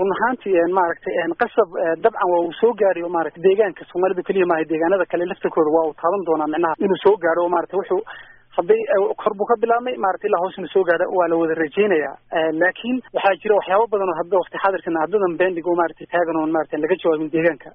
run ahaantii maaragtay qasab dabcan waa uu soo gaariyo maaragtay deegaanka Soomaalida kaliya ma aha deegaanada kale laftirkooda waa uu taaban doonaa macnaha inuu soo gaaro maaragtay wuxuu hadday kor buu ka bilaabmay maaragtay ilaa hoos inuu soo gaaro waa la wada rajeynayaa laakiin waxaa jira waxyaabo badan oo hadda waqti xaadirkan haddadan bendig oo maaragtay taagan oo maaragtay laga jawaabin deegaanka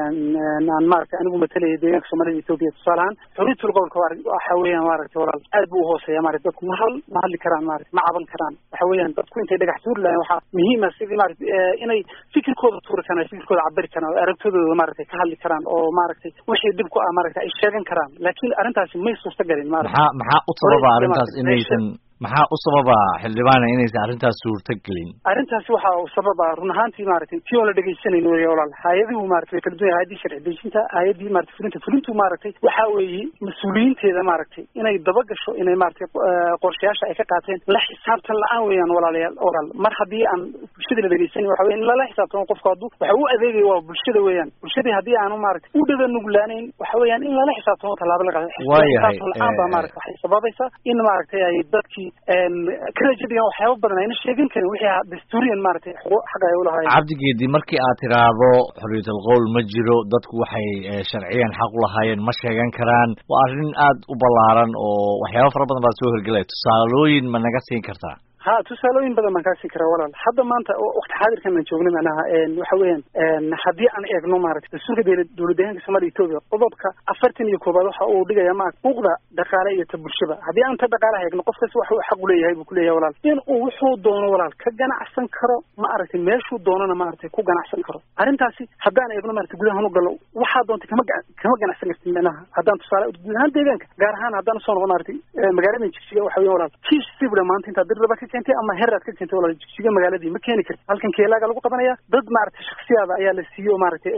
aan maaragtay anigu matalaya deegaanka Soomaalida Ethiopia tusaale ahaan xuriyatul qowlka waxa weeyaan maaragtay walaal aad buu u hooseeyaa maaragtay dadku ma hadli karaan maaragtay ma caban karaan waxa weeyaan dadku intay dhagax tuuri lahayn waxaa muhiim ah sidii maaragtay inay fikirkooda tuuri karaan fikirkooda cabiri karaan aragtidooda maaragtay ka hadli karaan oo maaragtay wixii dib ku ah maaragtay ay sheegan karaan laakiin arrintaasi may suurta galin maaragtay maxaa u sababa arrintaas inaysan maxaa u sababa xildhibaana inaysan arrintaas suurta gelin arrintaasi waxa uu sababa run ahaantii maaragtay tii oo la dhageysanayno weeye walaal hay'aduhu maaragtay kala duwan hay'adii sharci dejinta hay'adii maaragtay fulintu maaragtay waxa weeye mas'uuliyiinteeda maaragtay inay daba gasho inay maaragtay qorshayaasha ay ka qaateen la xisaabtan la'aan weeyaan walaal mar haddii aan bulshada la dhageysanin waxa weeye in la xisaabtamo qofku hadduu waxa uu adeegayo waa bulshada weeyaan bulshadii haddii aanu maaragtay u dhada nuglaanayn waxa weeyaan in la xisaabtamo tallaabo la qaado xisaabtan la'aan baa maaragtay waxay sababaysaa in maaragtay ay dadkii كرجديان waxyaabo badan ayna sheegin karin wixii dastuuriyan maartay xaq ay u lahaayeen cabdigeedi markii aad tiraado xuriyatul qowl ma jiro dadku waxay sharciyan xaq u lahaayeen ma sheegan karaan waa arrin aad u ballaaran oo waxyaabo fara badan baa soo hirgelay tusaalooyin ma naga siin kartaa ها تسألون بدل ما كاسي كرا ولا حتى ما أنت وقت حاضر كنا نشوفنا معناها وحويان حدي عن إغنو مارك السوق دولدين كسمار يتوبيا قضبك أفرتني يكوبا روح أو دقة يا ماك مقدر دقالة يتبرشبا حدي أنت دقالة هيك نقص كسوح حق ليه هاي بكليه ولا ين وحو دون ولا كجنا أحسن كرا ما أعرف ماش هو دوننا ما أعرف كوجنا أحسن كرا أرنتاسي حدانا إغنو مارك تقولها هنو قالوا واحد دون كم جنا أحسن كرا معناها حدان تسأل تقولها ديجانك جارهان حدان صون ونارتي مجارين يشتري وحوي ولا كيش سيبنا ما أنت تدرب بك كنت أما هرات كنت ولا جيجا مقالدي مكانك halkan keelaga lagu qabanaya dad maartay shakhsiyaada ayaa la siiyo maartay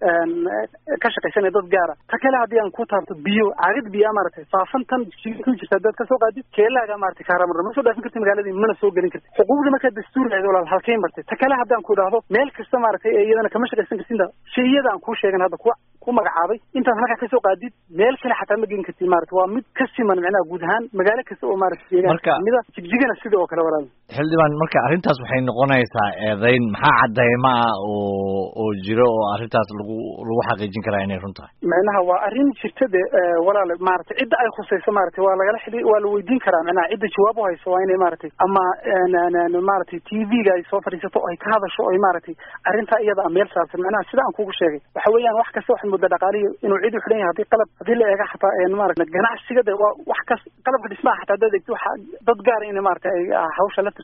ka shaqeynaya dad gaar ah takala hadii aan ku taabto biyo caagid biyo maartay faafantan ku jirta dad ka soo qaadi keelaga maartay kaaramar ma soo dhaafin kartid magaaladii mana soo galin kartid xuquuqda marka dastuuriga walaal halkeen martay takala hadii aan ku dhaahdo meel kasta maartay iyadana kama shaqeysan kartid shayada aan ku sheegan hadda ku magacaabay inta halka ka soo qaadid meel kale xataa ma gelin kartid maartay waa mid ka siman macnaha guud ahaan magaalo kasta oo maartay mida jigjigana sidoo kale walaal xildhibaan marka arrintaas waxay noqonaysaa eedayn maxaa cadeyma ah oo jiro oo arrintaas lagu xaqiijin karaa inay run tahay macnaha waa arrin jirtade walaal maartay cidda ay khusayso maartay waa laga xidhi waa la weydiin karaa macnaha cidda jawaab u hayso waa inay maartay ama maartay TV-ga ay soo fadhiisato ay ka hadasho ay maartay arrinta iyada meel saarsan macnaha sida aan kugu sheegay waxa weeyaan wax kasta wax muddo dhaqaaliyo inuu cid u xidhan yahay hadii la eega xataa maartay ganacsiga waa wax kas qalabka dhismaha xataa dad gaar in maartay hawsha la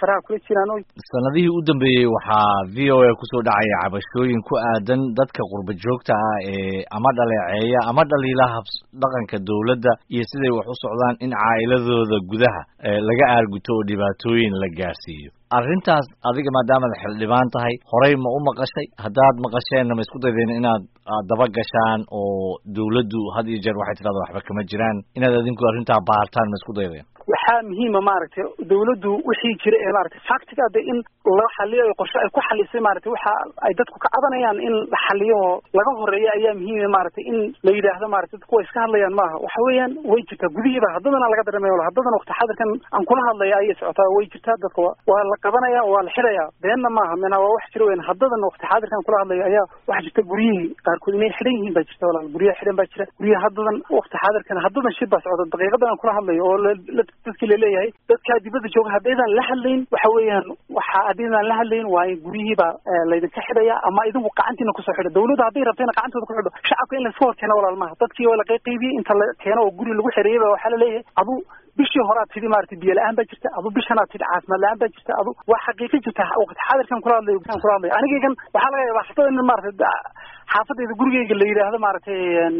sanadihii u dambeeyay waxaa VOA ku soo dhacay cabashooyin ku aadan dadka qurba joogta ah ee ama dhaleeceeya ama dhaliilaha dhaqanka dawladda iyo siday wax u socdaan in caa'iladooda gudaha laga aarguto oo dhibaatooyin la gaarsiiyo arrintaas adiga maadaama xildhibaan tahay horey ma u maqashay haddaad maqasheenna ma isku daydeen inaad daba gashaan oo dawladdu had iyo jeer waxay tidhahdaa waxba kama jiraan inaad adinku arrintaa baartaan ma isku daydeen waxaa muhiima maaragtay dawladdu wixii jira ee maaragtay faktiga de in la xaliyo qorshe ay ku xalisay maaragtay waxa ay dadku ka cabanayaan in la xaliyo laga horeeyo ayaa muhiim maaragtay in la yiraahdo maaragtay dadku way iska hadlayaan maaha waxa weeyaan way jirtaa gudihiiba haddana laga dareemayo haddana waqti xadirkan aan kula hadlayo ay socotaa way jirtaa dadku waa la qabanaya waa la xirayaa beenna maaha mana waa wax jiro weyn haddana waqti xadirkan kula hadlayo ayaa waxa jirta guriyihii qaarkood inay xidhan yihiin baa jirta walaal guryaha xidhan baa jira guryaha haddana waqti xadirkan haddana shir baa socda daqiiqadan kula hadlayo oo dadkii leeyahay dadka dibadda jooga haddaydan la hadlayn waxa weeyaan waxa haddaydan la hadlayn waa in guryihiiba laydinka xidhaya ama idinku gacantiina kusoo xidho dawladda hadday rabtayna gacantooda ku xidho shacabka in lasoo horkeeno walaal maaha dadkii waa la qaybiyey inta la keeno oo guri lagu xidheeyay waxaa la leeyahay adu bishii hore aad tidhi maaragtay biyo la-aan baa jirta adu bishan aad tidhi caafimaad la-aan baa jirta adu waa xaqiiqo jirta waqti xaadirkan kula hadlayo anigaygan waxaa laga yaabaa xataa in maaragtay xaafadayda gurigayga la yidhaahdo maaragtay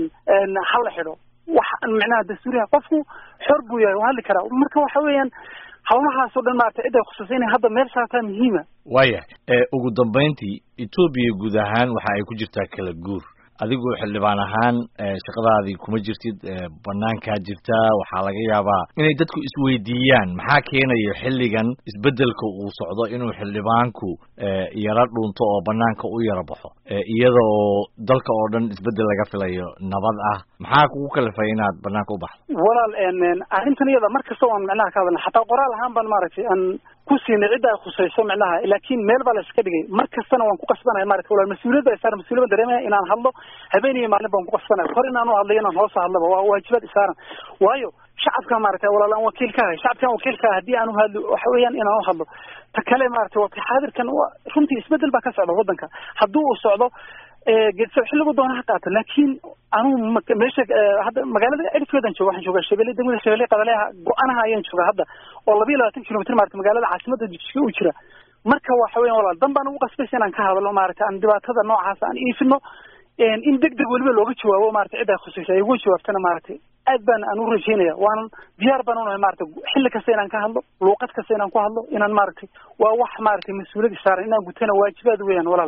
hal la xidho wax macnaha dastuuriga qofku xor buu yahay waa hadli karaa marka waxa weeyaan hawlahaas oo dhan maartay cid ay khusaysan inay hadda meel saartaa muhiima waaya ugu dambeyntii Ethiopia guud ahaan waxa ay ku jirtaa kala guur adigu xildhibaan ahaan shaqadaadii kuma jirtid banaankaa jirta waxaa laga yaabaa inay dadku isweydiiyaan maxaa keenaya xilligan isbedelka uu socdo inuu xildhibaanku yara dhunto oo banaanka u yara baxo iyada oo dalka oo dhan isbedel laga filayo nabad ah maxaa kugu kalifay inaad banaanka u baxdo walaal arrintan iyada markasta waan macnaha ka hadalna xataa qoraal ahaan baan maaragtay aan ku siinay cidda ay khusayso macnaha laakiin meel baa la iska dhigay markastana waan ku qasbanahay maaragtay walaal mas-uuliyad baa isaaran mas-uuliyad dareemaya inaan hadlo habeen iyo maalin baan ku qasbanahay hor inaan u hadlayo inaan hoos hadlaba waa waajibaad isaaran waayo shacabka maaragtay walaal aan wakiil ka ahay shacabkan wakiil ka haddii aan u hadlo waxa weeyaan inaan u hadlo ta kale maaragtay waa xaadirkan runtii isbedel baa ka socda waddanka hadduu uu socdo geedso xilligu doona ha qaato laakiin anugu meesha hadda magaalada cirifkeedan jooga waxaan joogaa Shabeelle degmada Shabeelle qadaleha go'anaha ayaan joogaa hadda oo 22 kilomitir maaragtay magaalada caasimadda Jigjiga u jira marka waxa weeyaan walaal dan baan ugu qasbaysan inaan ka hadlo maaragtay aan dhibaatada noocaas aan iifino in degdeg waliba looga jawaabo maaragtay cidda khusaysa ay ugu jawaabtana maaragtay aad baan aan u rajeynaya waan diyaar baan u nahay maaragtay xilli kasta inaan ka hadlo luuqad kasta inaan ku hadlo inaan maaragtay waa wax maaragtay mas'uuliyad saaran inaan gutana waajibaad weeyaan walaal